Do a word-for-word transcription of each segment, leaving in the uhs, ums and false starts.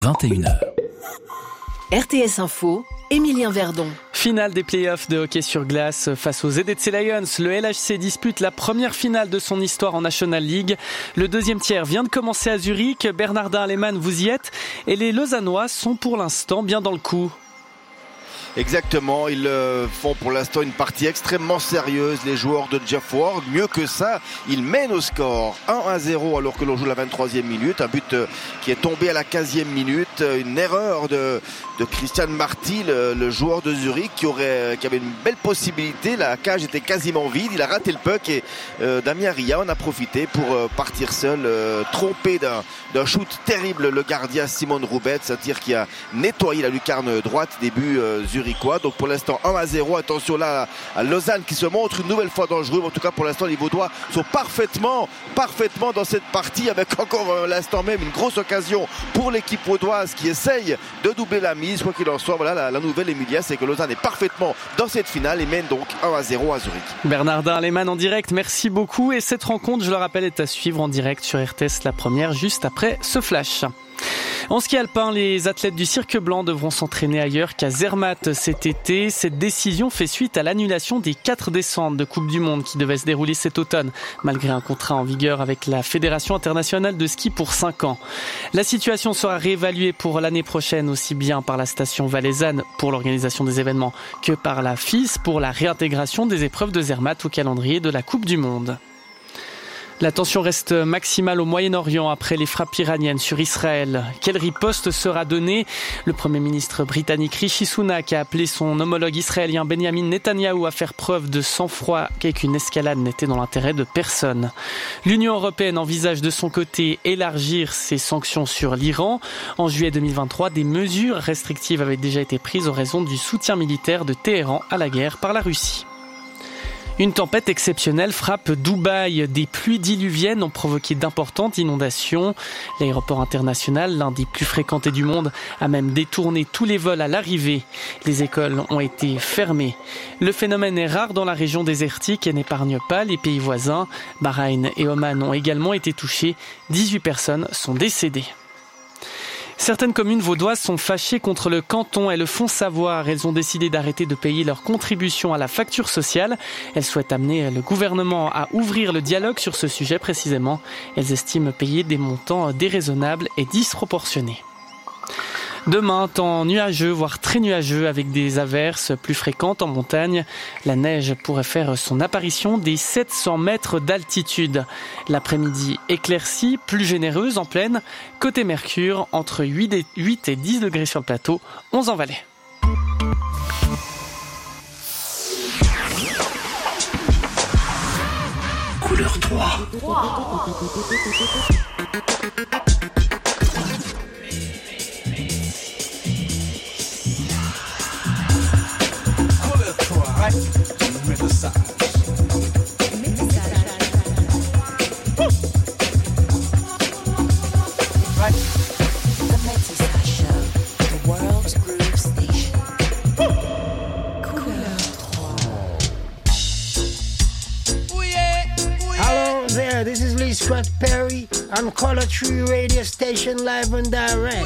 vingt et une heures. R T S Info, Émilien Verdon. Finale des playoffs de hockey sur glace face aux Z D C Lions. Le L H C dispute la première finale de son histoire en National League. Le deuxième tiers vient de commencer à Zurich. Bernardin Lehmann, vous y êtes. Et les Lausannois sont pour l'instant bien dans le coup. Exactement, ils euh, font pour l'instant une partie extrêmement sérieuse, les joueurs de Jeff Ward. Mieux que ça, ils mènent au score un à zéro alors que l'on joue la vingt-troisième minute. Un but euh, qui est tombé à la quinzième minute. Une erreur de, de Christian Marty, le, le joueur de Zurich, qui, aurait, qui avait une belle possibilité. La cage était quasiment vide, il a raté le puck et euh, Damien Ria en a profité pour euh, partir seul, euh, trompé d'un, d'un shoot terrible. Le gardien Simon Roubets, un tir qui a nettoyé la lucarne droite des buts euh, Zurich. Donc pour l'instant un à zéro, attention là à Lausanne qui se montre une nouvelle fois dangereux. En tout cas pour l'instant les Vaudois sont parfaitement parfaitement dans cette partie, avec encore à l'instant même une grosse occasion pour l'équipe vaudoise qui essaye de doubler la mise. Quoi qu'il en soit, voilà la, la nouvelle, Emilia, c'est que Lausanne est parfaitement dans cette finale et mène donc un à zéro à Zurich. Bernardin Lehmann en direct, merci beaucoup. Et cette rencontre, je le rappelle, est à suivre en direct sur R T S, la première juste après ce flash. En ski alpin, les athlètes du Cirque Blanc devront s'entraîner ailleurs qu'à Zermatt cet été. Cette décision fait suite à l'annulation des quatre descentes de Coupe du Monde qui devaient se dérouler cet automne, malgré un contrat en vigueur avec la Fédération internationale de ski pour cinq ans. La situation sera réévaluée pour l'année prochaine, aussi bien par la station valaisanne pour l'organisation des événements que par la F I S pour la réintégration des épreuves de Zermatt au calendrier de la Coupe du Monde. La tension reste maximale au Moyen-Orient après les frappes iraniennes sur Israël. Quelle riposte sera donnée ? Le Premier ministre britannique Rishi Sunak a appelé son homologue israélien Benjamin Netanyahou à faire preuve de sang-froid et qu'une escalade n'était dans l'intérêt de personne. L'Union européenne envisage de son côté élargir ses sanctions sur l'Iran. En juillet deux mille vingt-trois, des mesures restrictives avaient déjà été prises en raison du soutien militaire de Téhéran à la guerre par la Russie. Une tempête exceptionnelle frappe Dubaï. Des pluies diluviennes ont provoqué d'importantes inondations. L'aéroport international, l'un des plus fréquentés du monde, a même détourné tous les vols à l'arrivée. Les écoles ont été fermées. Le phénomène est rare dans la région désertique et n'épargne pas les pays voisins. Bahreïn et Oman ont également été touchés. dix-huit personnes sont décédées. Certaines communes vaudoises sont fâchées contre le canton et le font savoir. Elles ont décidé d'arrêter de payer leur contribution à la facture sociale. Elles souhaitent amener le gouvernement à ouvrir le dialogue sur ce sujet précisément. Elles estiment payer des montants déraisonnables et disproportionnés. Demain, temps nuageux, voire très nuageux, avec des averses plus fréquentes en montagne. La neige pourrait faire son apparition des sept cents mètres d'altitude. L'après-midi éclaircie, plus généreuse en plaine. Côté Mercure, entre huit et dix degrés sur le plateau, onze en Valais. Couleur trois. Right? Métissage. Right? The Métissage Show, the world's groove station. Couleur trois. Hello there, this is Lee Scratch Perry on Color Tree Radio Station live and direct.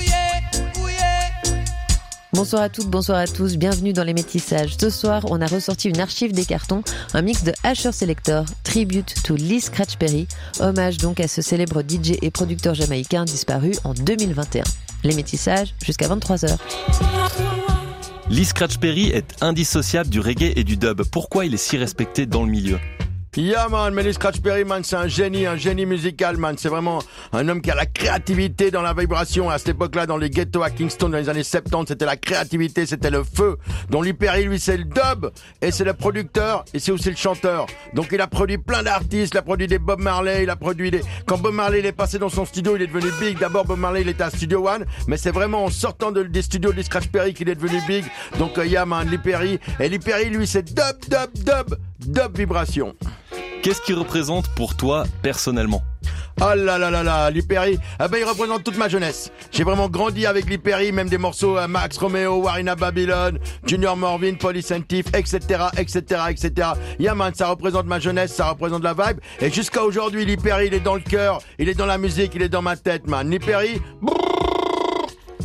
Bonsoir à toutes, bonsoir à tous, bienvenue dans les Métissages. Ce soir, on a ressorti une archive des cartons, un mix de Asher Selector, Tribute to Lee Scratch Perry, hommage donc à ce célèbre D J et producteur jamaïcain disparu en deux mille vingt et un. Les Métissages jusqu'à vingt-trois heures. Lee Scratch Perry est indissociable du reggae et du dub. Pourquoi il est si respecté dans le milieu ? Yeah man, mais Lee Scratch Perry man, c'est un génie, un génie musical man, c'est vraiment un homme qui a la créativité dans la vibration. À cette époque-là, dans les ghettos à Kingston dans les années soixante-dix, c'était la créativité, c'était le feu. Donc Lee Perry, lui, c'est le dub, et c'est le producteur, et c'est aussi le chanteur. Donc il a produit plein d'artistes, il a produit des Bob Marley, il a produit des... Quand Bob Marley il est passé dans son studio, il est devenu big. D'abord Bob Marley il était à Studio One, mais c'est vraiment en sortant de, des studios de Lee Scratch Perry qu'il est devenu big. Donc euh, yeah man, Lee Perry, et Lee Perry, lui, c'est dub, dub, dub, dub vibration. Qu'est-ce qu'il représente pour toi personnellement ? Oh là là là là, Lee Perry, ah ben il représente toute ma jeunesse. J'ai vraiment grandi avec Lee Perry, même des morceaux euh, Max Romeo, Warina Babylon, Junior Morvin, Police and Thief, et cetera, et cetera, et cetera. Yeah man, ça représente ma jeunesse, ça représente la vibe. Et jusqu'à aujourd'hui, Lee Perry, il est dans le cœur, il est dans la musique, il est dans ma tête, man. Lee Perry, brrr,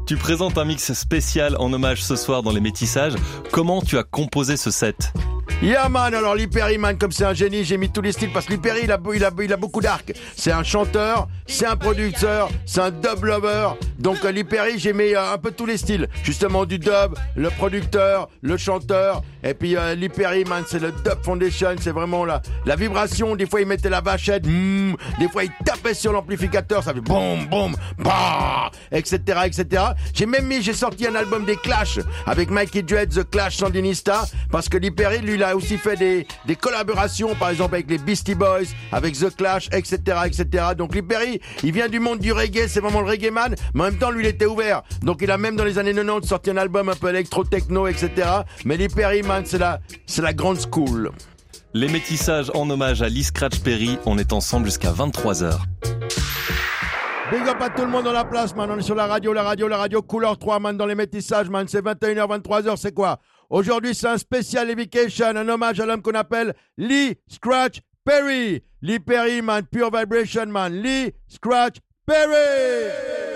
Tu présentes un mix spécial en hommage ce soir dans les métissages. Comment tu as composé ce set ? Yeah man, alors Lee Perry man, comme c'est un génie, j'ai mis tous les styles parce que Lee Perry il a, il a, il a beaucoup d'arc. C'est un chanteur, c'est un producteur, c'est un dub lover. Donc Lee Perry j'ai mis euh, un peu tous les styles. Justement du dub, le producteur, le chanteur. Et puis euh, Lee Perry man, c'est le dub foundation, c'est vraiment la, la vibration. Des fois il mettait la vachette, mm, des fois il tapait sur l'amplificateur, ça fait boum boum, bah, et cetera et cetera. J'ai même mis, j'ai sorti un album des Clash avec Mikey Dread, The Clash Sandinista, parce que Lee Perry lui il a aussi fait des, des collaborations, par exemple avec les Beastie Boys, avec The Clash, et cetera, et cetera. Donc Lee Perry, il vient du monde du reggae, c'est vraiment le reggae man, mais en même temps, lui, il était ouvert. Donc il a même dans les années quatre-vingt-dix sorti un album un peu électro-techno, et cetera. Mais Lee Perry, man, c'est la, c'est la grande school. Les métissages en hommage à Lee Scratch Perry, on est ensemble jusqu'à vingt-trois heures. Big up à tout le monde dans la place, man. On est sur la radio, la radio, la radio Couleur trois, man, dans les métissages, man. C'est vingt et une heures, vingt-trois heures, c'est quoi? Aujourd'hui, c'est un spécial Evication, un hommage à l'homme qu'on appelle Lee Scratch Perry. Lee Perry, man, pure vibration, man. Lee Scratch Perry.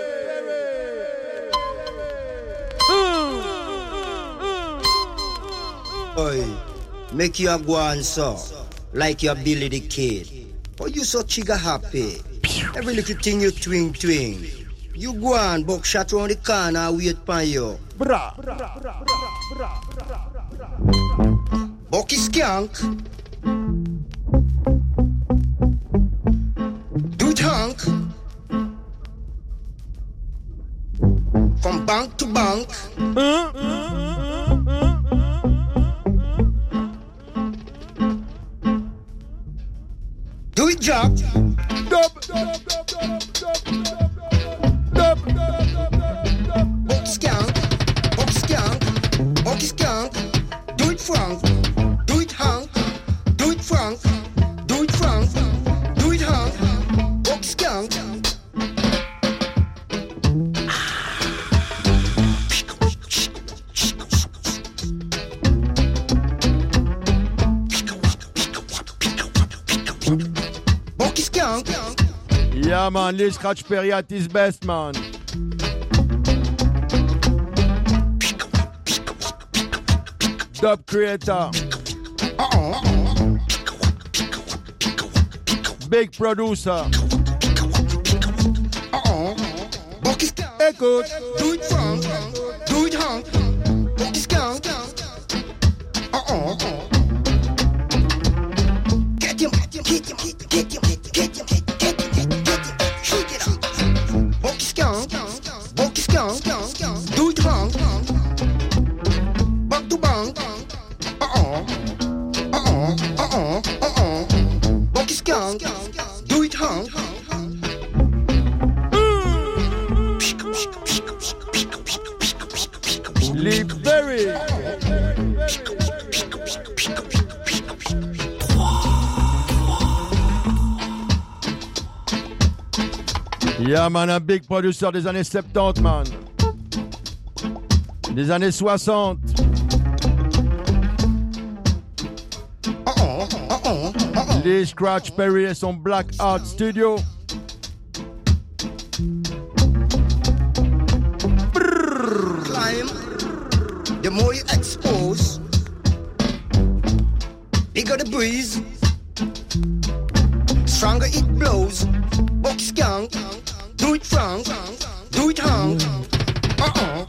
Oi, make you go on so, like your Billy the Kid. Oh, you so chigga happy. Every little thing you twing twing. You go on, buckshot round the corner, wait for you. Bra. Bucky skank. Do it honk. From bank to bank. Do it job. Dub. Dub. Bucky skank. Bucky skank. Bucky skank. Do it frank. Do it honk. Do it frank. Do it frank. Do it honk. Bucky skank. Bucky skank. Yeah, man, Lee Scratch Perry at his best, man. Dub creator. Uh-uh. Big producer. Uh-uh. Bucky skank. Écoute. Do it frank. Do it honk. Bucky skank. Uh-uh. Get him. Get him. Get him. Get him. Get him. Get him. Shake it up. Bucky skank. Bucky skank. Do it honk. Back to bank. Uh-uh. Uh-uh. Uh-uh. Uh-uh. Bucky skank. Do it honk. Lee Perry. Yeah, man, un big producer des années soixante-dix, man. Des années soixante. Uh-uh. Uh-uh. Uh-uh. Lee Scratch Perry et son Black Art Studio. Climb. The more you expose, bigger the breeze, stronger it blows. Bucky skank, do it frank, do it honk. Uh-uh.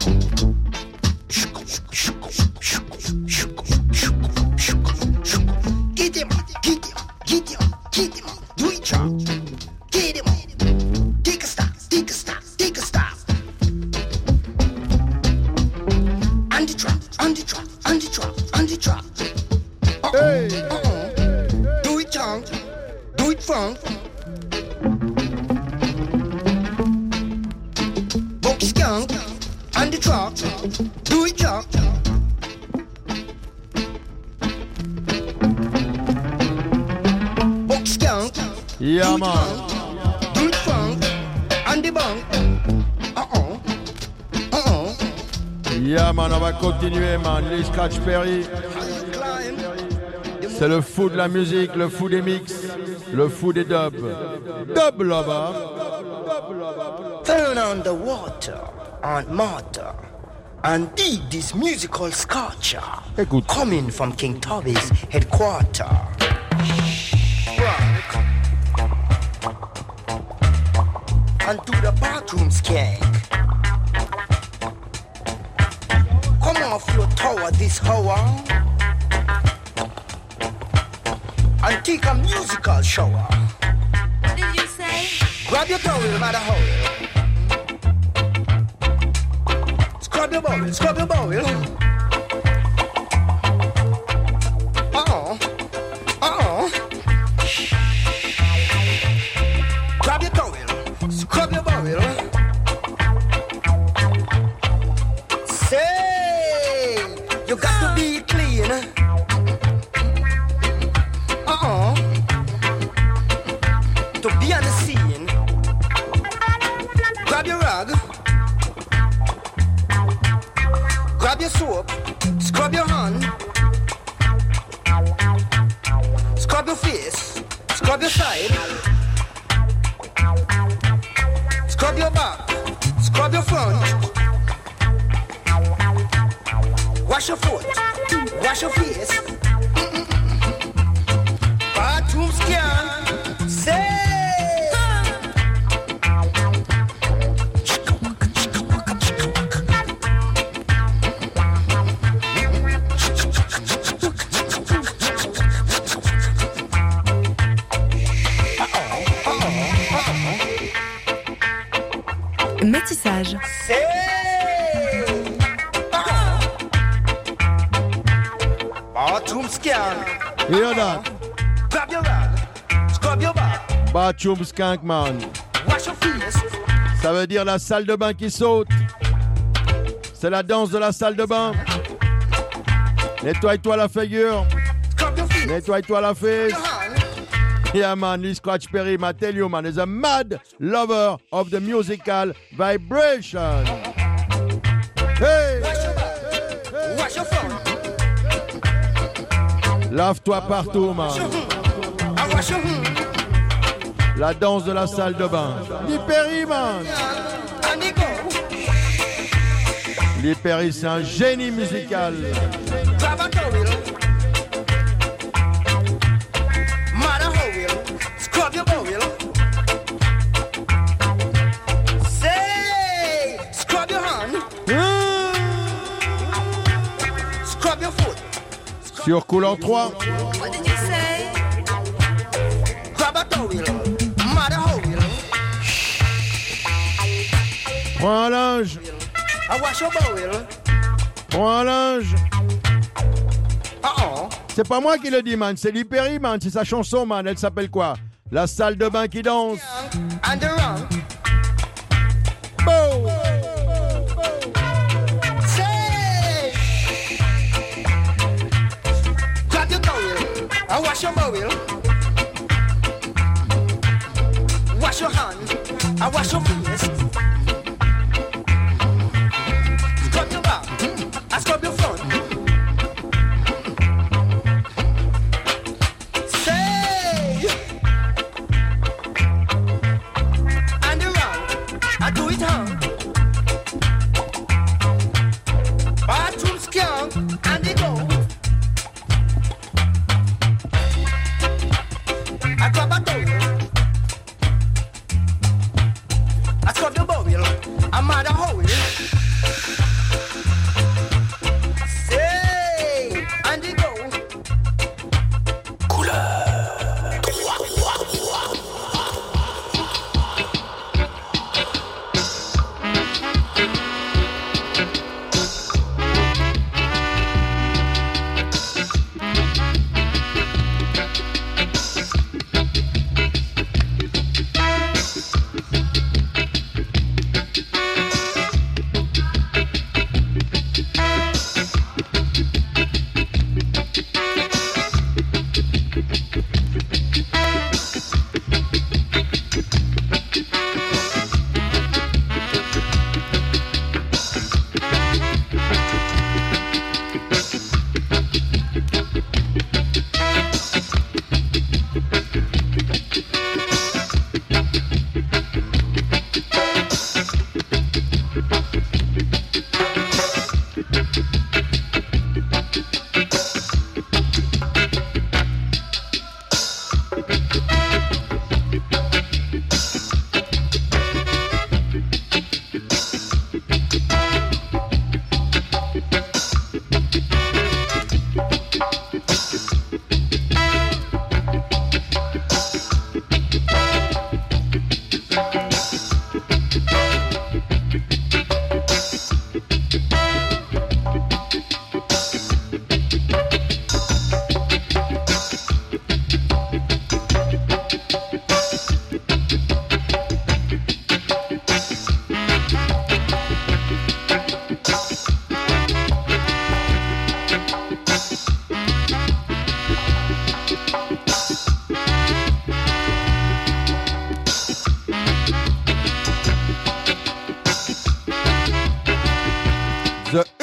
Get him, get him, get him, get him, do it chop. Get him, take a stop, take a stop, take a stop. On the trap, on the trap, on the trap, on the trap. Uh-uh, Hey. uh-uh. Do it honk, do it frank. Bucky skank, on the trap, do it chop. Bucky skank, Yeah, do it man. honk, do it frank. On the bank. Uh-uh, uh-uh. Yeah, man, on va continuer, man. Lee Scratch Perry. C'est le fou de la musique, le fou des mix, le fou des dubs. Dub là-bas. Turn on the water. Aunt Martha and dig this musical sculpture Écoute. coming from King Tubby's headquarters. Work and to the bathroom skank. Come off your tower this hour and take a musical shower. What did you say? Grab your towel, matter how. Scrub your bowel, scrub your bowel. Uh-uh, uh-uh. Grab your towel, scrub your bowel. Say, you got to be clean. Uh-uh. To be on the scene. Grab your rag. Grab your soap, scrub your hand, scrub your face, scrub your side, scrub your back, scrub your front, wash your foot, wash your face, bathroom scan, say. Métissage. Bathroom scan. Hear that? Grab your rag, scrub your back, Bathroom Skank Man. wash your face. Ça veut dire la salle de bain qui saute. C'est la danse de la salle de bain. Nettoie-toi la figure. Scrub your face. Nettoie-toi la face. Your hand. Yeah, man, Lee Scratch Perry, I tell you, man, is a mad lover of the musical vibration. Hey! Wash your phone. Lave-toi partout, man. I wash your hand. La danse de la salle de bain. Lee Perry, man. And you go. Lee Perry, c'est un génie musical. Grab a towel. Matter how will. Scrub your bowel. Say. Scrub your hand. Scrub your foot. Sur coulant trois. What did you say? Grab a towel. Matter how will. Prends un linge. I wash your bowel. Prends un linge. Uh-uh. C'est pas moi qui le dis, man. C'est Lee Perry, man. C'est sa chanson, man. Elle s'appelle quoi? La salle de bain qui danse. And the run. Boom! Say. Grab your towel. I wash your bowel. Wash your hand. I wash your face. Scrub your back. I scrub your front. Say.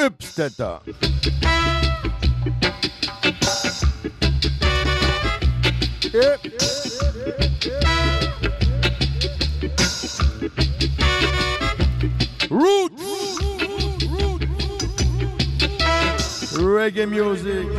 Dubstep. Yep. Roots. Reggae music.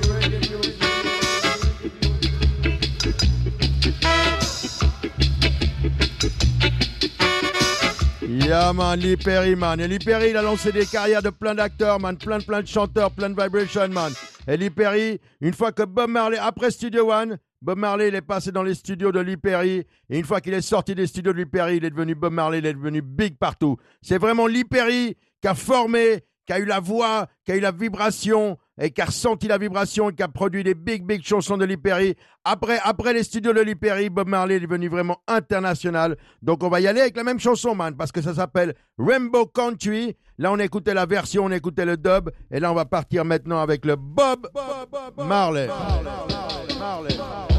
Yeah man, Lee Perry man. Et Lee Perry il a lancé des carrières de plein d'acteurs man, plein de plein de chanteurs, plein de vibrations man. Et Lee Perry, une fois que Bob Marley, après Studio One, Bob Marley il est passé dans les studios de Lee Perry. Et une fois qu'il est sorti des studios de Lee Perry, il est devenu Bob Marley, il est devenu big partout. C'est vraiment Lee Perry qui a formé, qui a eu la voix, qui a eu la vibration et qui a ressenti la vibration et qui a produit des big, big chansons de Lee Perry. Après, après les studios de Lee Perry, Bob Marley est devenu vraiment international. Donc on va y aller avec la même chanson, man, parce que ça s'appelle Rainbow Country. Là, on écoutait la version, on écoutait le dub. Et là, on va partir maintenant avec le Bob Marley. Marley.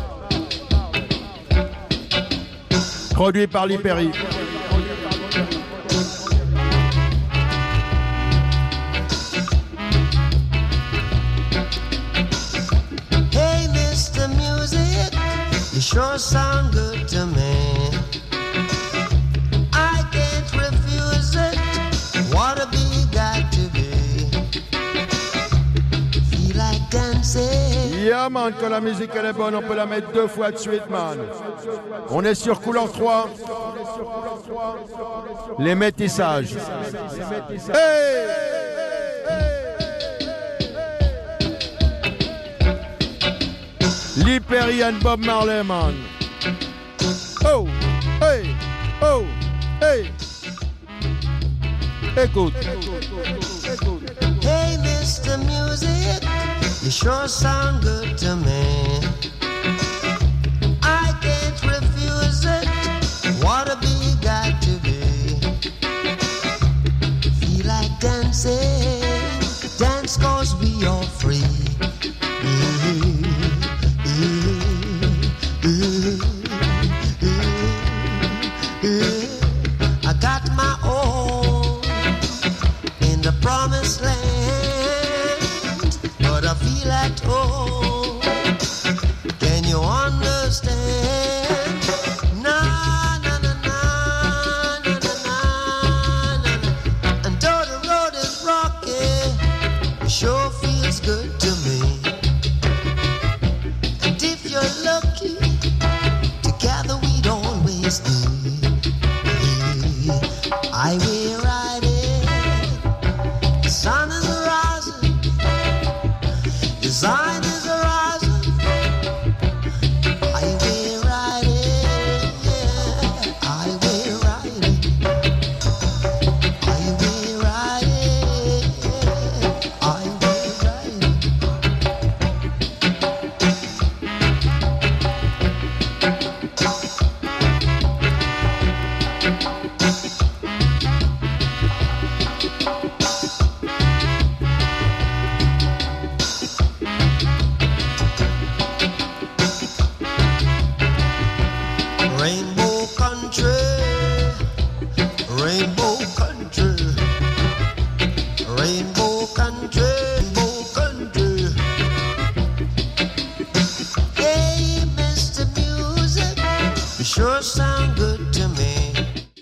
Produit par Lee Perry. You sure sound good to me. I can't refuse it. What a big got to be. Feel like dancing. Yeah man, quand la musique elle est bonne, on peut la mettre deux fois de suite man. On est sur couleur trois. Les métissages. Hey! Lee Perry and Bob Marley, man. Oh, hey, oh, hey. Écoute. Hey, Mister Music, you sure sound good to me. I can't refuse it. What a big got to be. Feel like dancing. Dance 'cause we are free. Mm-hmm. I got my own in the promised land, but I feel at home. Can you understand? Na na na na na na na na. And though the road is rocky, it sure feels good to me. And if you're lucky, together we'd always be. I will ride it. The sun is rising. The sun is rising. I will ride it. Yeah, I will ride it. I will ride it. Yeah, I will ride it. Rainbow country, rainbow country, rainbow country, rainbow country. Hey, Mister Music, you sure sound good to me.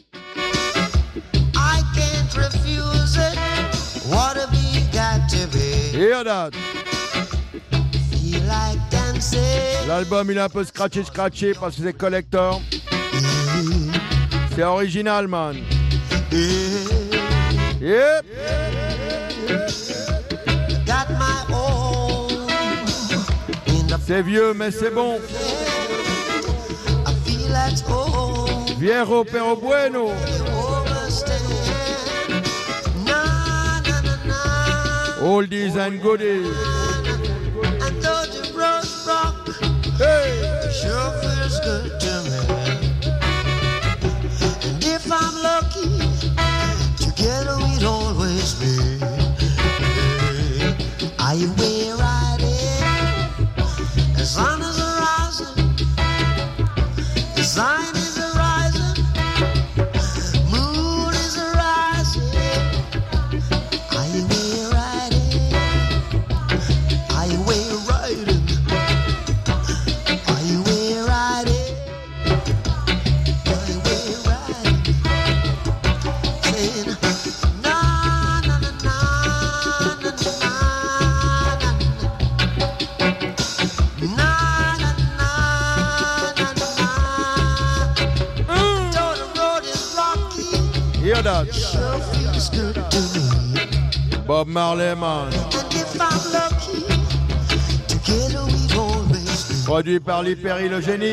I can't refuse it. What a big got to be. Hear that? Feel like dancing. L'album il est un peu scratché scratché parce que c'est collector. C'est original man. Yep. Got my own. C'est vieux mais c'est bon. I feel at home. Viejo pero bueno. Na na na na. Oldies and goodies. And though the road rock, hey, sure feels good to me. And if I'm lucky, together we'd always be. I will ride it. The sun is rising. The sun is rising. Moon is rising. I will ride Bob Marley, man. And if I'm lucky, together we've always been. Produit par Lee Perry, le génie.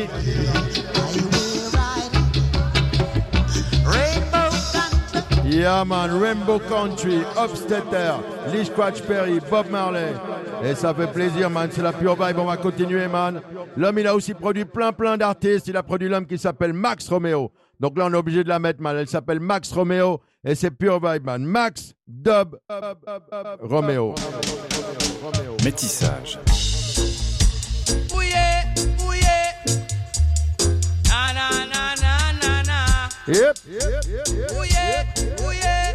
Yeah man, Rainbow Country, Upstetter, Lee Scratch Perry, Bob Marley. Et ça fait plaisir man, c'est la pure vibe, on va continuer man. L'homme il a aussi produit plein plein d'artistes, il a produit l'homme qui s'appelle Max Romeo. Donc là on est obligé de la mettre man, elle s'appelle Max Romeo et c'est pure vibe man. Max Dub Romeo. Métissage. Yep, yep, yep, yep. Ooh yeah, ooh yeah.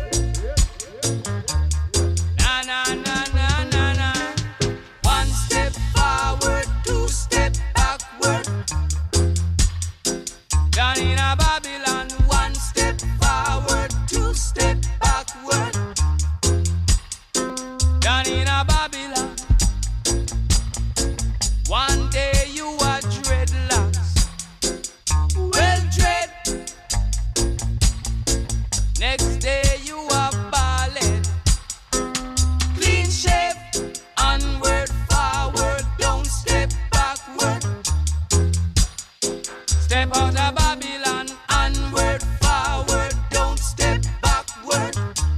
Na na na na na na. One step forward, two step backward. Down in a Babylon, one step forward, two step backward. Down in a Babylon. One day you are dreadlocks. Well dread. Next day you are ballad. Clean shave, onward, forward, don't step backward. Step out of Babylon, onward, forward, don't step backward.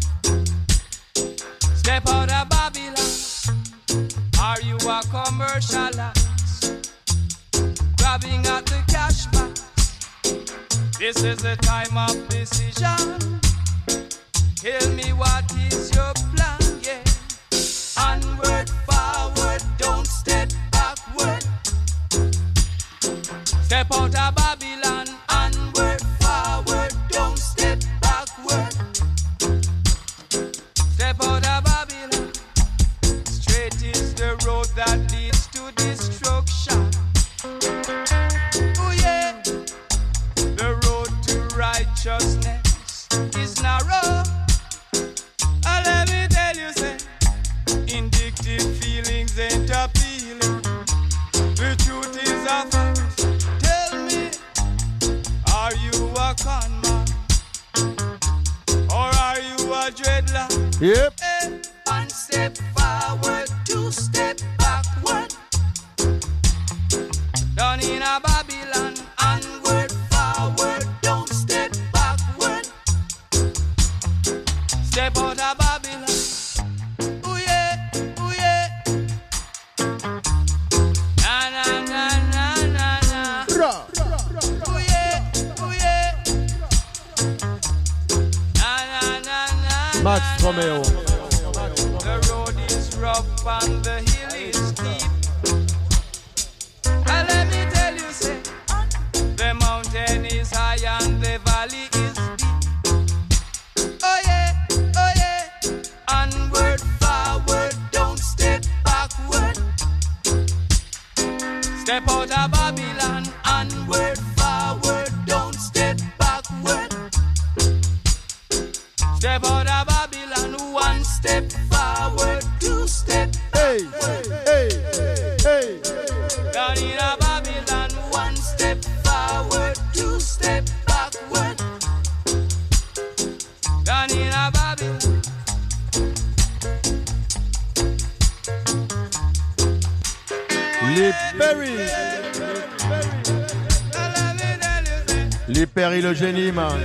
Step out of Babylon. Are you a commercialist? Grabbing at the cash box. This is the time of decision. Tell me what is your plan, yeah. Onward, forward, don't step backward. Step out of Babylon, onward, forward, don't step backward. Step out of Babylon. Straight is the road that leads to destruction. Oh yeah, the road to righteousness is narrow. Uh, let me tell you, say, indictive feelings ain't appealing. The truth is a fact. Tell me, are you a con man? Or are you a dreadlock? Yep. Hey, one step forward, two step backward. Down in a Babylon, onward, forward, don't step backward. Step out of Babylon. Ooh yeah, ooh yeah. Na na na na na na. Ooh yeah, ooh yeah. Na na na na. Max Romeo. The road is rough and the hill is steep. And let me tell you, say, the mountain is high and the valley is deep. Oh yeah, oh yeah. Onward, forward, don't step backward. Step out of Babylon. Onward, forward, don't step backward. Step out of Babylon. One step forward, two step backward. Hey, hey, hey. Down in a Babylon, one step forward, two step backward. Down in a Babylon. Lee Perry. Lee Perry, le génie, man.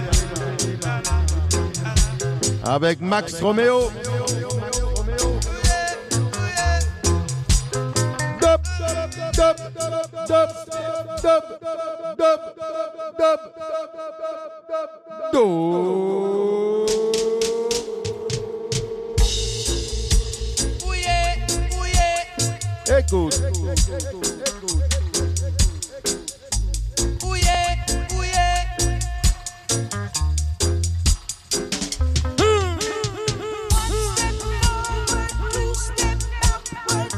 Avec Max Romeo. Dub, dub, dub, dub, dub, dub, dub, dub. Écoute. Ooh yeah, ooh yeah. One step forward, two step backward.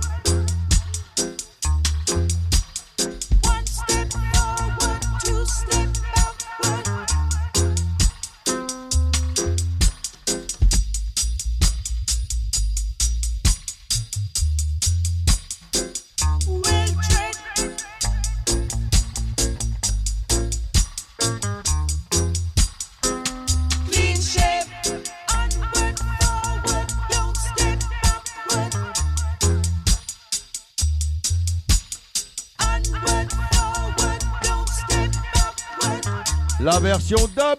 One step forward, two step backward. La version dub.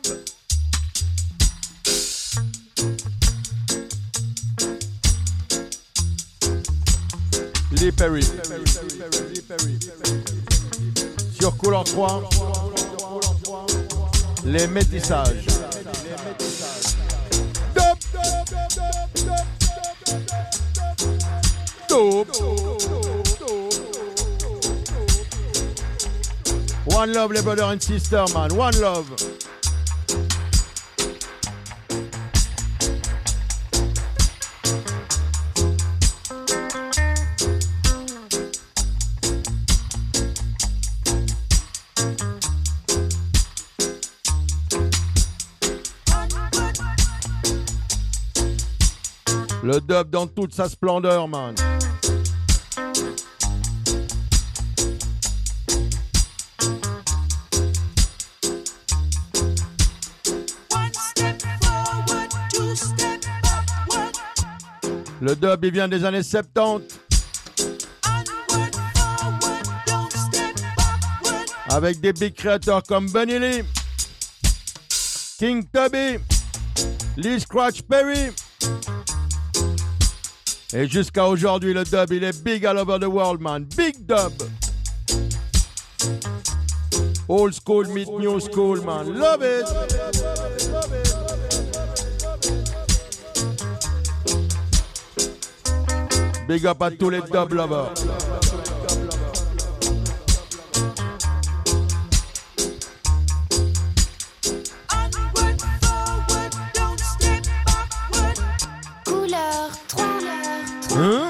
Lee Perry. Sur Couleur trois. Les métissages. Dub. Dub. One love, les brothers and sisters, man. One love. Le dub dans toute sa splendeur, man. Le dub, il vient des années soixante-dix. Avec des big créateurs comme Bunny Lee, King Tubby, Lee Scratch Perry. Et jusqu'à aujourd'hui, le dub, il est big all over the world, man. Big dub. Old school meet new school, man. Love it. Big up à tous les dub lovers. Couleur trois. Hein?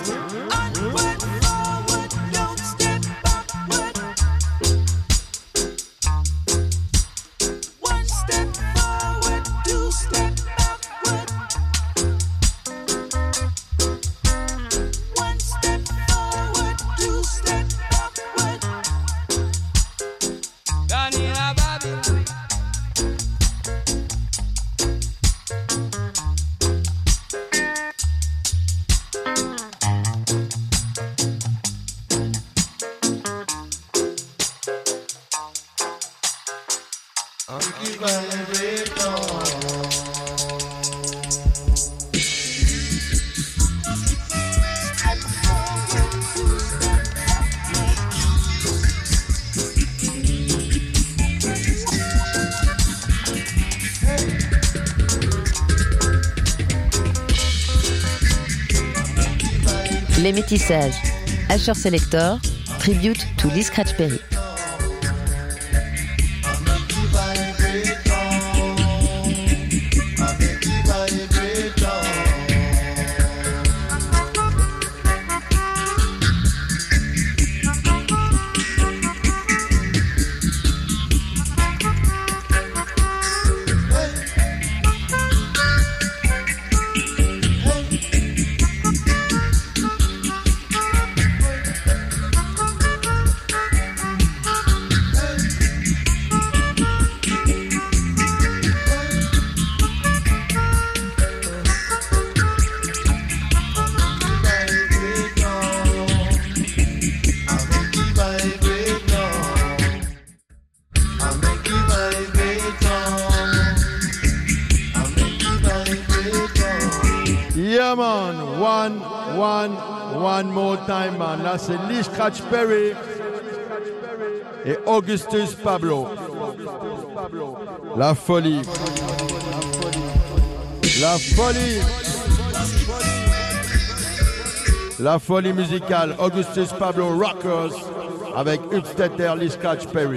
Les métissages. Asher Selector, tribute to Lee Scratch Perry. Yeah, man. One, one, one more time, man. Là, c'est Lee Scratch Perry et Augustus Pablo. La folie. La folie. La folie musicale. Augustus Pablo Rockers avec Upstetter, Lee Scratch Perry.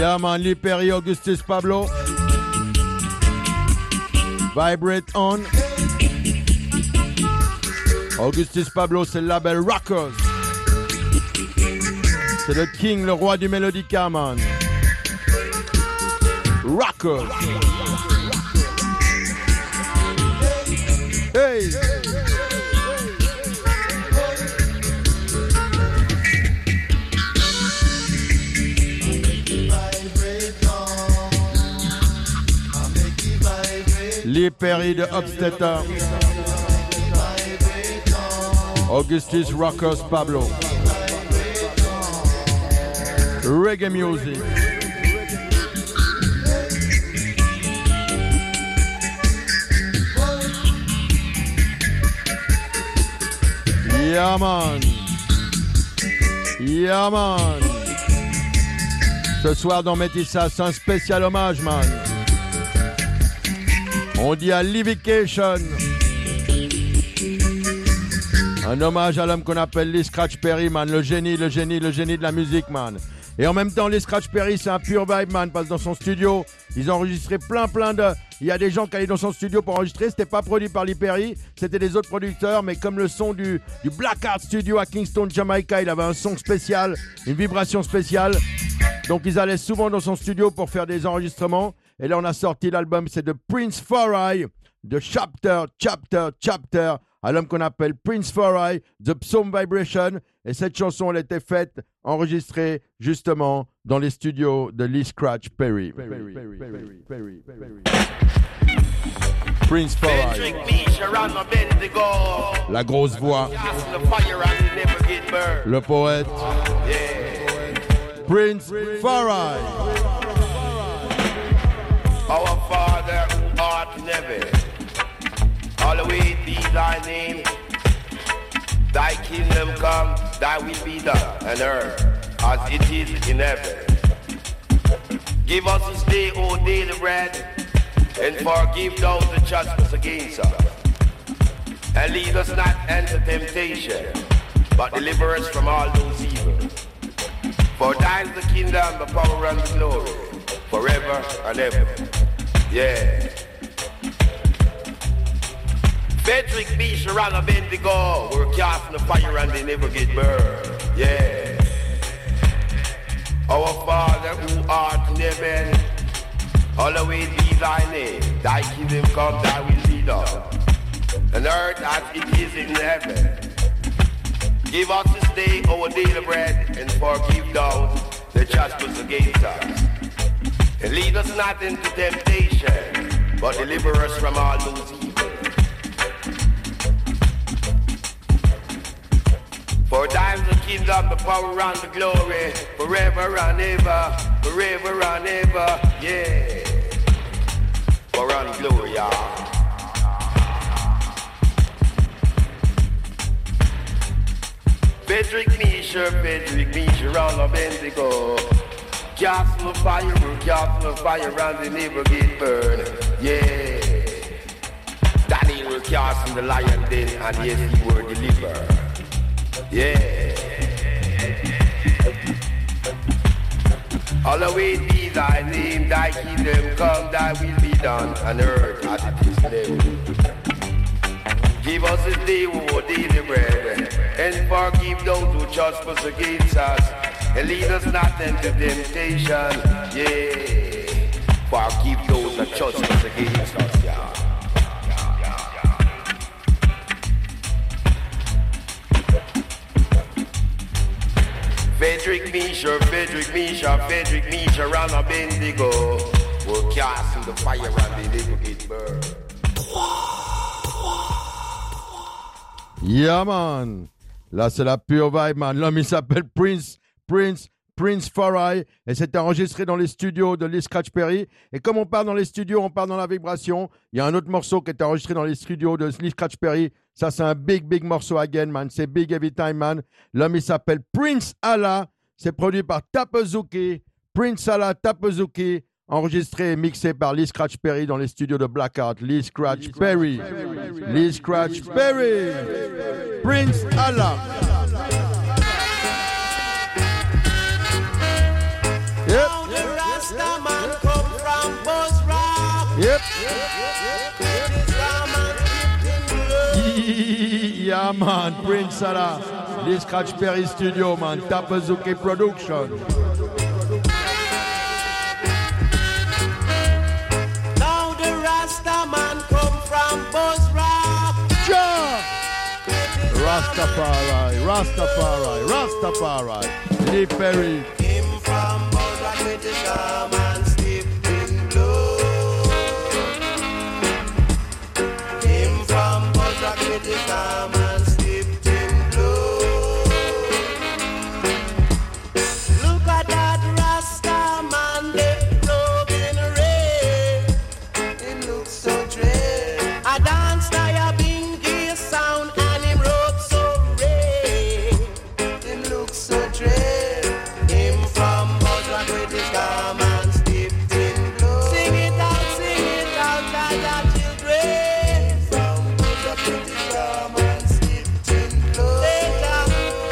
Yeah man, Lee Perry, Augustus Pablo. Vibrate on. Augustus Pablo, c'est le label Rockers. C'est le king, le roi du Melodica, man. Rockers. Hey. Lee Perry de Upstetter. Augustus Rockers Pablo. Reggae music. Yeah man. Yeah man. Ce soir dans Métissage, c'est un spécial hommage man. On dit à Livication. Un hommage à l'homme qu'on appelle Lee Scratch Perry, man. Le génie, le génie, le génie de la musique, man. Et en même temps, Lee Scratch Perry, c'est un pur vibe, man. Parce que dans son studio, ils ont enregistré plein, plein de... Il y a des gens qui allaient dans son studio pour enregistrer. C'était pas produit par Lee Perry, c'était des autres producteurs. Mais comme le son du, du Black Art Studio à Kingston, Jamaica, il avait un son spécial, une vibration spéciale. Donc ils allaient souvent dans son studio pour faire des enregistrements. Et là, on a sorti l'album, c'est de Prince Foray, de Chapter, Chapter, Chapter, à l'homme qu'on appelle Prince Foray, The Psalm Vibration. Et cette chanson, elle était faite, enregistrée, justement, dans les studios de Lee Scratch Perry. Prince Foray. La grosse voix. Le poète. Prince Foray. Our Father who art in heaven, hallowed be thy name. Thy kingdom come, thy will be done on earth as it is in heaven. Give us this day our daily bread, and forgive those who trespass against us. And lead us not into temptation, but deliver us from all those evil. For thine is the kingdom, the power, and the glory, forever and ever. Yeah. Frederick B. Sharon of Bendigo, we're casting the fire and they never get burned. Yeah. Our Father who art in heaven, hallowed be thy name. Thy kingdom come, thy will be done. On earth as it is in heaven. Give us this day our daily bread, and forgive those that trespass against us. And lead us not into temptation, but deliver us from all those evil. For thine is the kingdom, the power, and the glory, forever and ever, forever and ever, yeah. For and glory, yeah. Frederick Misha, Frederick Misha, round of Bendigo. Casting the fire, we're casting the fire and they never get burned. Yeah. Daniel was casting the lion den and yes, he were delivered. Yeah. Hallowed be thy name, thy kingdom come, thy will be done on earth as it is in heaven. Give us this day our daily bread, and forgive those who trespass against us. And lead us not into temptation, yeah. Forgive those that trespass against us, yeah. Frederick Misha, Frederick Misha, Frederick Misha, round a Bendigo. We're casting the fire and they never get burned. Yeah, man. Là, c'est la pure vibe, man. L'homme, il s'appelle Prince, Prince, Prince Foray. Et c'était enregistré dans les studios de Lee Scratch Perry. Et comme on part dans les studios, on part dans la vibration. Il y a un autre morceau qui est enregistré dans les studios de Lee Scratch Perry. Ça, c'est un big, big morceau again, man. C'est big every time, man. L'homme, il s'appelle Prince Allah. C'est produit par Tapazuki. Prince Allah Tapazuki. Enregistré et mixé par Lee Scratch Perry dans les studios de Blackheart. Lee Scratch Perry. Lee Scratch Perry. Prince Allah. Yep. Yeah, man, Prince Salah, Lee Scratch Perry Studio, man, Tapazuki Production. Now the Rasta man come from Buzz Rock. Ja! Rastafari, Rastafari, Rastafari, Lee Perry. Came from Buzz Rock with the shaman sleeping blue. Came from Buzz Rock with the shaman sleeping blue. Look at that Rasta man, they robing red. It looks so dread. I dance now a bingy sound and him rope so red. It looks so dread. Him from Buzz Rock with the shaman steeped in blue. Sing it out, sing it out, Jaja children. From Buzz Rock with the shaman steeped in blue. Later,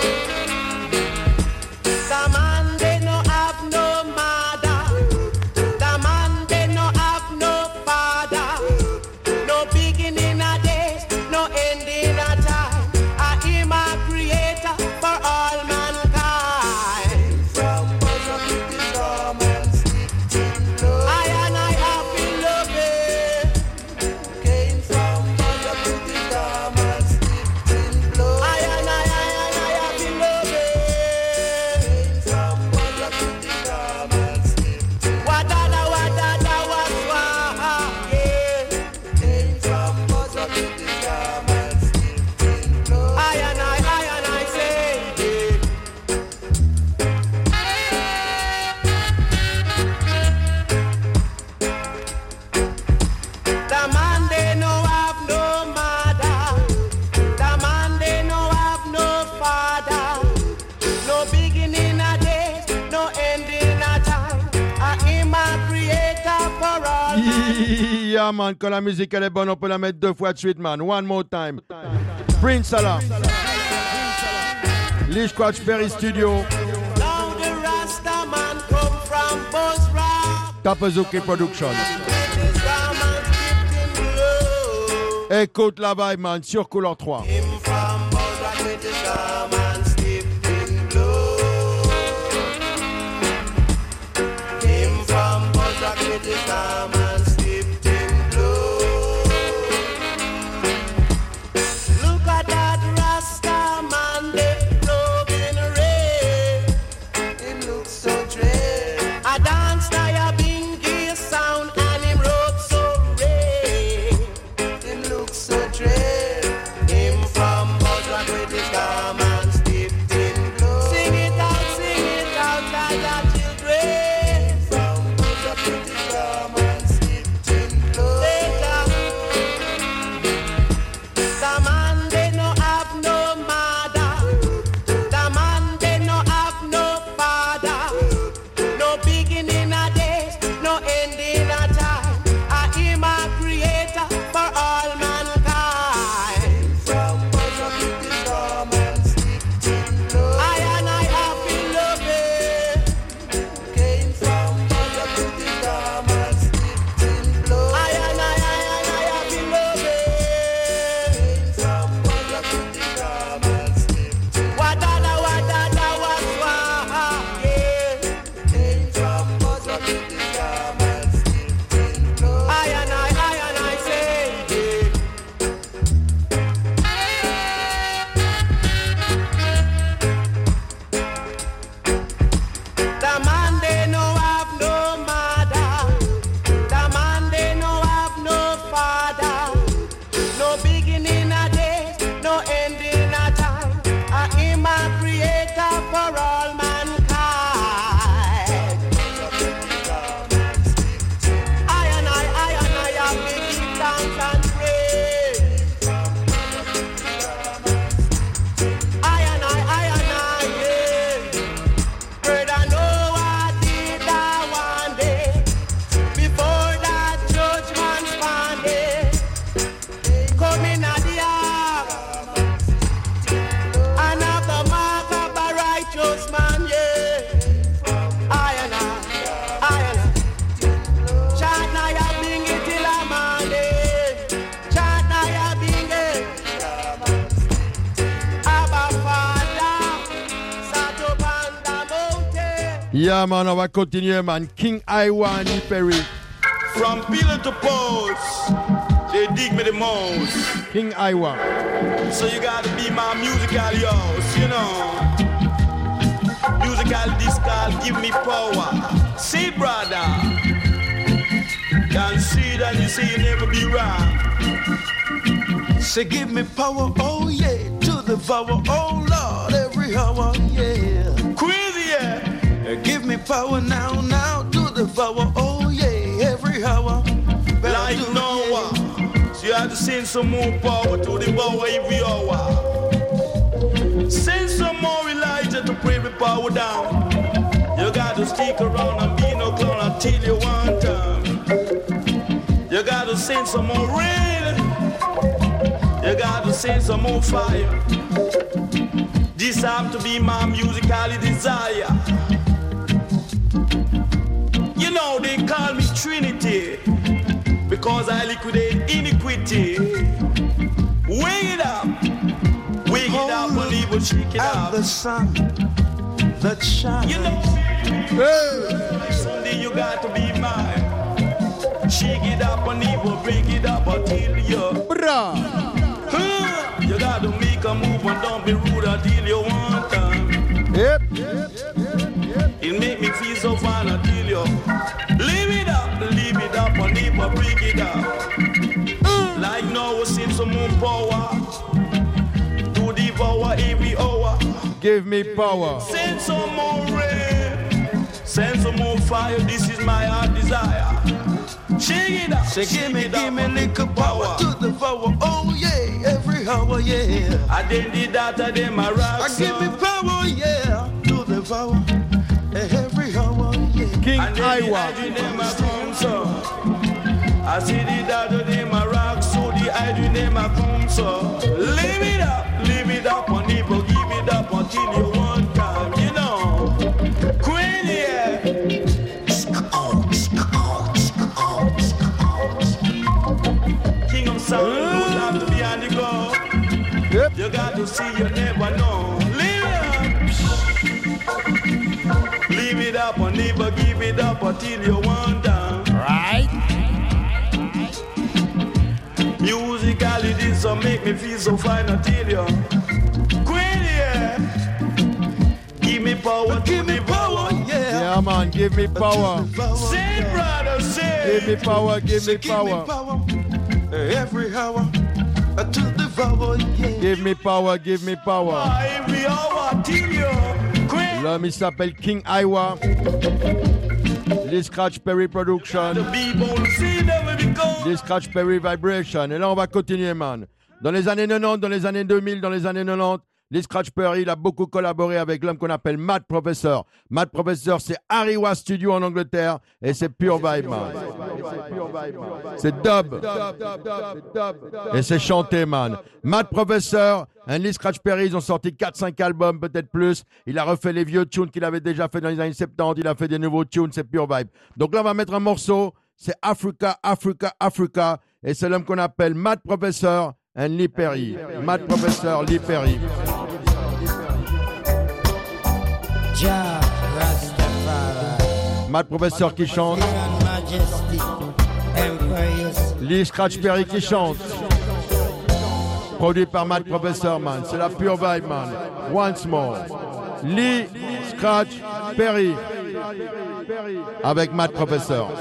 the man they no have no mother. The man they no have no father. No beginning a days, no ending a time. I am a creator for all mankind. From Buzz Rock with the shaman steeped in blue. I and I have been loving. Came from Buzz Rock with the shaman steeped in blue. I and I, I and I have been loving. Came from Buzz Rock with the shaman steeped in blue. Wadada, wadada, waswa, yeah. Came from Buzz Rock with the shaman steeped in blue. I and I, I and I say, yeah. The man they no have no mother. The man they no have no father. No beginning a days, no ending a time. I am a creator for all. Yeah, man, quand la musique elle est bonne, on peut la mettre deux fois de suite, man. One more time. Prince Salah, Lee Scratch Perry Studio, Now the Rasta man come from Buzz Rock. Tapazuki Production. With his shaman steeped in blue. Écoute la vibe, man, sur Couleur trois. Him from Buzz Rock with the shaman steeped in blue. Him from Buzz Rock with the shaman steeped in blue. Look at that Rasta man, they robing red. It looks so dread. I dance now a bingy sound and him rope so red. It looks so dread. Him from Buzz Rock with the shaman Yeah, man, on va continuer, man. King Iwa and Lee Perry. From pillar to post, they dig me the most. King Iwa. So you gotta be my musical house, you know. Musical discal, give me power. See, brother. Can see that you say you never be wrong. Say, give me power, oh yeah, to the power, oh Lord, every hour, yeah. Crazy, yeah. Give me power now, now, to the power, oh yeah, every hour. Like Noah, so you have to send some more power to the power every hour. Send some more Elijah to bring the power down. You got to stick around and be no clown until you want time. You got to send some more rain. You got to send some more fire. This have to be my musical desire. You know they call me Trinity because I liquidate iniquity. Wake it up, wake it up, believe it, shake it up. The sun that shines. You know, hey. Someday you got to be mine. Shake it up and evil, break it up until you. Bra. Huh. You got to make a move and don't be rude until you want time. Yep. Yep. It make me feel so fine until you leave it up, leave it up and evil, break it up. Mm. Like now, send some more power to devour every hour. Give me power. Send some more rain, send some more fire. This is my heart desire. Shake it up, say give me, give me little power to the power. Oh yeah, every hour, yeah. I did the data, then my rock. I give me power, yeah, to the power. Every hour, yeah. King Iwa. I see the data, then my rock. So the idea, then my console. Leave it up, leave it up on people, give it up until you want time, you know. Queen, yeah. Sound good have to be on the go. Yep. You got to see, you never know. Leave it up. Leave it up and never give it up until you want down. Right? Musically, this will make me feel so fine until you queen, yeah. Give me power, give me power, yeah. Yeah, man, give me power. Say, brother, say. Give me power, give me power. Every hour to devour, yeah. Give me power, give me power. Every hour till you queen. L'homme il s'appelle King Iwa. Les Scratch Perry Production. Les Scratch Perry Vibration. Et là on va continuer, man. Dans les années quatre-vingt-dix, dans les années deux mille, dans les années quatre-vingt-dix, les Scratch Perry, il a beaucoup collaboré avec l'homme qu'on appelle Matt Professor. Matt Professor, c'est Ariwa Studio en Angleterre et c'est Pure Vibe, man. C'est dub. Et c'est chanté, man. Matt Professor, un Lee Scratch Perry, ils ont sorti quatre cinq albums, peut-être plus. Il a refait les vieux tunes qu'il avait déjà fait dans les années soixante-dix. Il a fait des nouveaux tunes, c'est Pure Vibe. Donc là, on va mettre un morceau. C'est Africa, Africa, Africa. Et c'est l'homme qu'on appelle Matt Professor and Lee Perry. Matt Professor, Lee Perry. Matt Professor qui chante. Lee Scratch Perry qui chante. Produit par Matt Professor, man. C'est la Pure Vibe, man. Once more. Lee Scratch Perry. Avec Matt Professor.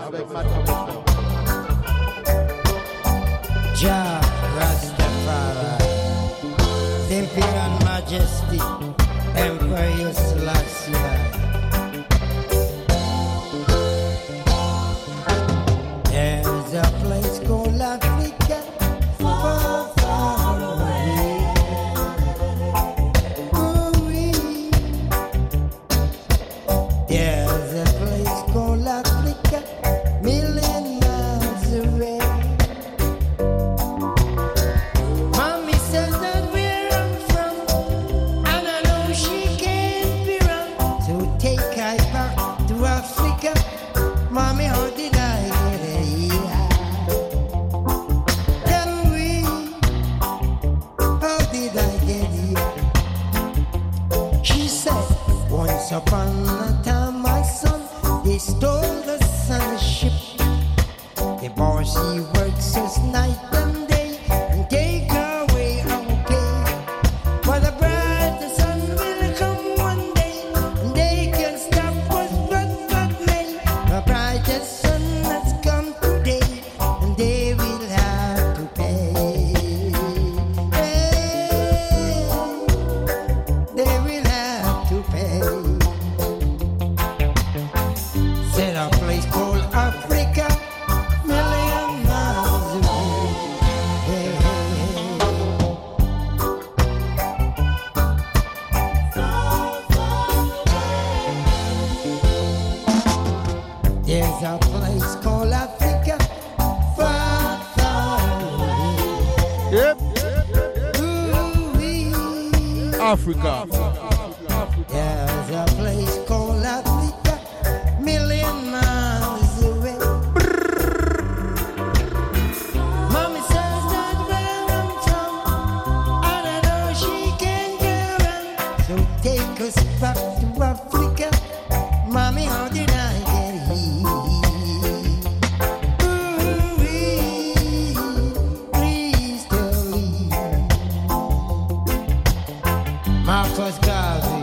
Jah Rastafari, Imperial Majesty, Emperor Selassie. There's a place called Africa, far, far away. Ooh-wee. There's a place called Africa, million miles away. Mommy says that where I'm from, and I know she can't be wrong. So take I back to Africa. Mommy, how did I get here? Tell me, how did I get here? She said, once upon a time they stole the sun's ship. The boss he works us night and day and take away our pay. For the bright the sun will come one day and they can stop us but what may. The brightest sun has come today and they will have to pay. Hey, they will have to pay. Said a place called Africa, million miles away. Hey, there's a place called Africa, far, far away. Yep. Ooh-wee. Africa. There's a place called Africa, million miles away. Mommy says that where I'm from, and I know she can get around. So take us back to Africa, Mommy, how did I get here? Ooh-wee, please tell me. Marcus Garvey,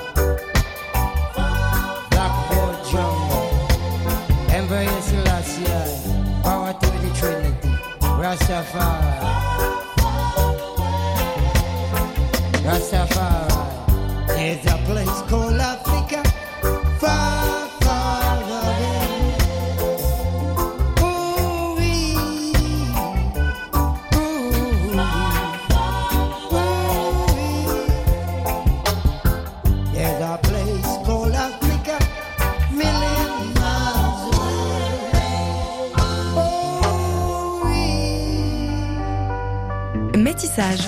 Blackboard Jungle, Embrace Selassie, power to the Trinity, Rastafari, Rastafari. There's a place called Africa, far, far away. Ooh-wee, ooh-wee, ooh-wee. There's a place called Africa, million miles away. Oh, Métissage.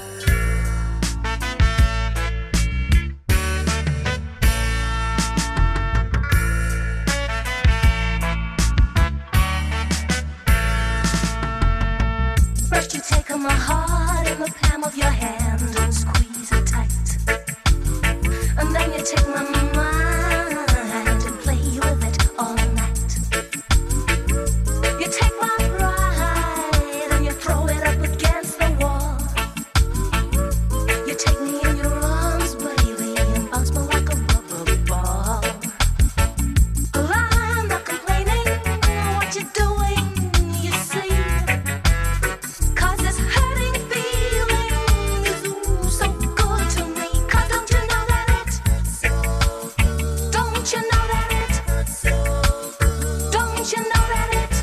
First you take my heart in the palm of your hand and squeeze it tight. And then you take my mind and play with it all night. You take my pride and you throw it up against the wall. You take me in your arms, baby, and bounce me like a rubber ball. Well, I'm not complaining what you're doing, you see. Cause this hurting feeling is ooh, so good to me. Cause don't you know that it? Don't you know that it? Don't you know that it?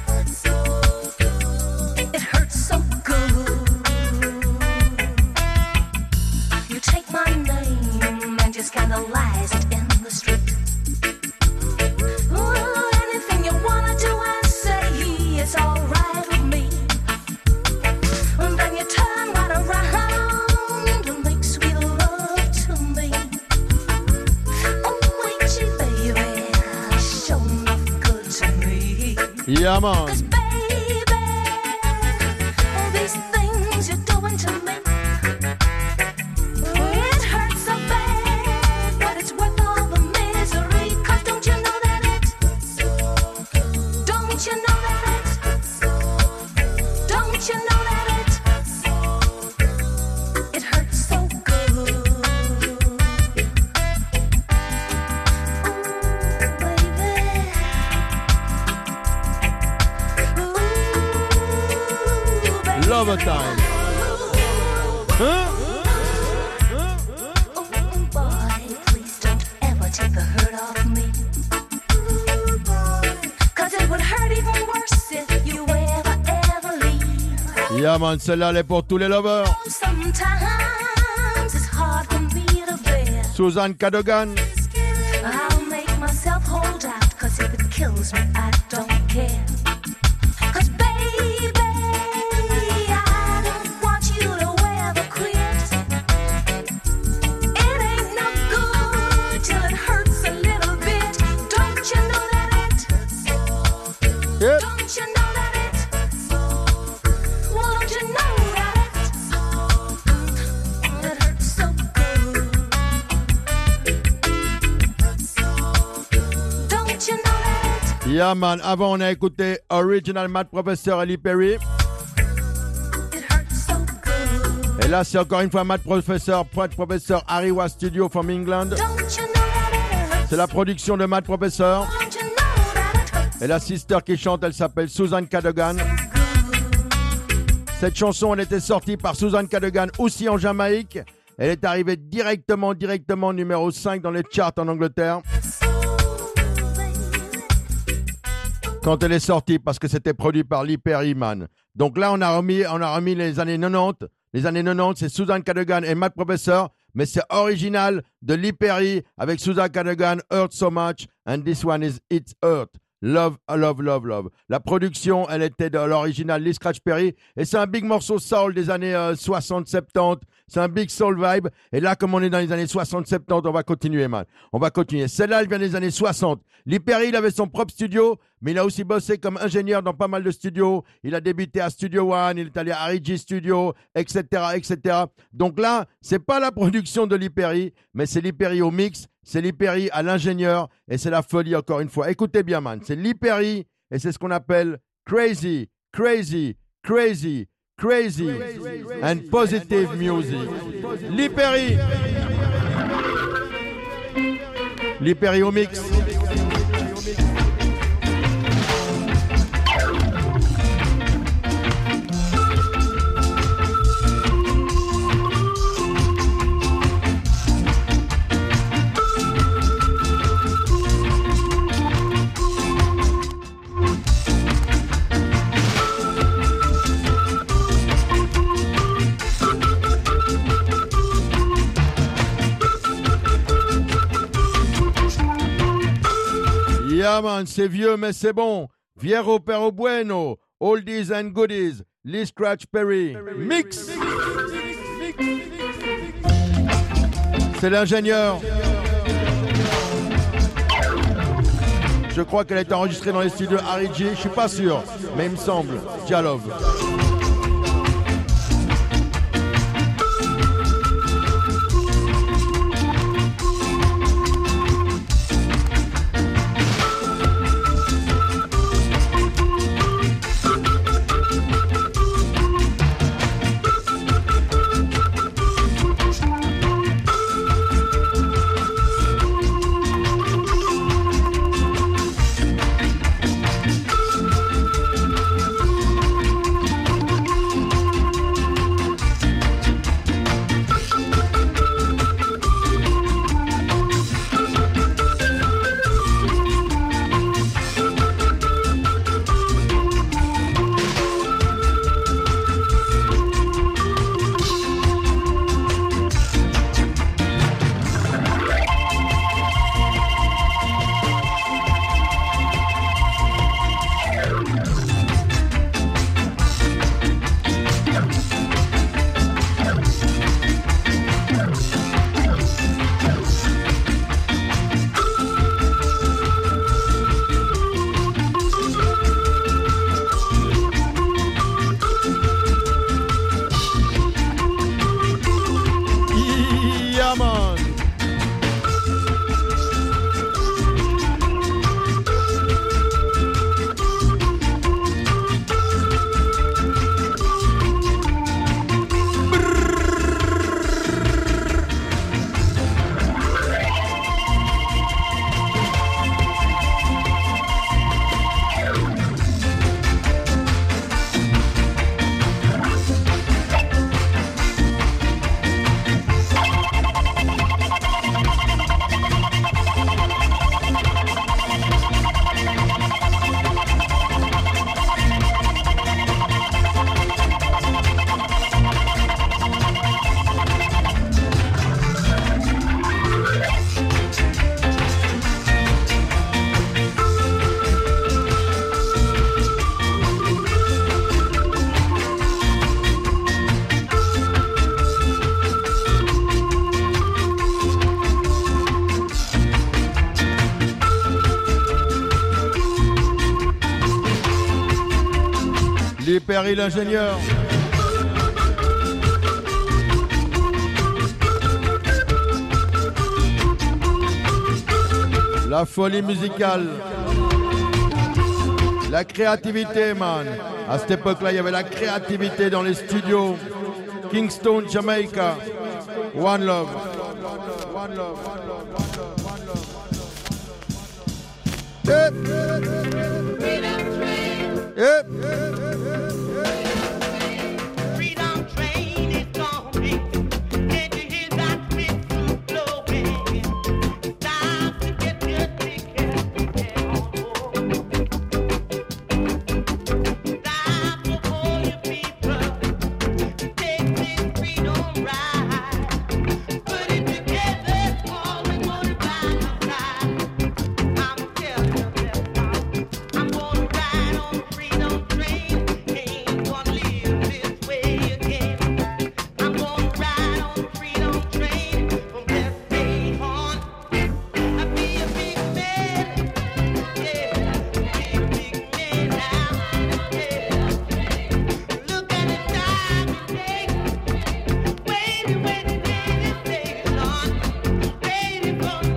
It hurts so good. You take my name and you scandalize it in the street. Ooh, anything you wanna do and say, it's alright with me. And then you turn right around and make sweet love to me. Oh, ain't you, baby, sure enough good to me. Yeah, man. Cause baby, all these things you're doing to me, it hurts so bad, but it's worth all the misery. Cause don't you know that it? Don't you know that it? Don't you know that it? It hurts so good. Ooh, baby. Ooh, baby. Love time. Huh? Oh, boy, please don't ever take the hurt off me. Cause it would hurt even worse if you ever, ever leave. Yeah, man, celle-là, elle est pour tous les lovers. Sometimes it's hard for me to bear. Suzanne Cadogan. I'll make myself hold out, cause if it kills me, I don't care. Cause baby, I don't want you to ever quit. It ain't no good till it hurts a little bit. Don't you know that it? Yep. Don't you know that it? Well, don't you know that it? It hurts so good. Don't you know that? Yeah man, avant on a écouté Original Matt Professor Ellie Perry. Et là c'est encore une fois Matt Professor, Matt Professor Ariwa Studio from England. C'est la production de Matt Professor. Et la sister qui chante, elle s'appelle Susan Cadogan. Cette chanson, elle était sortie par Susan Cadogan aussi en Jamaïque. Elle est arrivée directement, directement numéro cinq dans les charts en Angleterre. Quand elle est sortie, parce que c'était produit par Lee Perry, man. Donc là, on a remis, on a remis les années quatre-vingt-dix. Les années quatre-vingt-dix, c'est Susan Cadogan et Matt Professor. Mais c'est original de Lee Perry avec Susan Cadogan, Hurt So Much. And this one is It's Hurt. Love, love, love, love. La production, elle était de l'original Lee Scratch Perry. Et c'est un big morceau soul des années euh, soixante soixante-dix. C'est un big soul vibe. Et là, comme on est dans les années soixante soixante-dix, on va continuer, man. On va continuer. Celle-là, elle vient des années soixante. Lee Perry, il avait son propre studio, mais il a aussi bossé comme ingénieur dans pas mal de studios. Il a débuté à Studio One, il est allé à R G Studio, et cetera, et cetera. Donc là, c'est pas la production de Lee Perry, mais c'est Lee Perry au mix. C'est Lee Perry à l'ingénieur et c'est la folie encore une fois. Écoutez bien, man. C'est Lee Perry et c'est ce qu'on appelle crazy, crazy, crazy, crazy and positive music. Lee Perry. Lee Perry au mix. Yeah man, c'est vieux mais c'est bon. Viejo pero bueno. Oldies and goodies. Lee Scratch Perry. Mix. C'est l'ingénieur. Je crois qu'elle est enregistrée dans les studios R G. Je suis pas sûr, mais il me semble. Dialove. Lee Perry l'ingénieur. La folie musicale. La créativité, man. À cette époque-là, il y avait la créativité dans les studios. Kingston, Jamaica. One love. One love. Yep. Yep.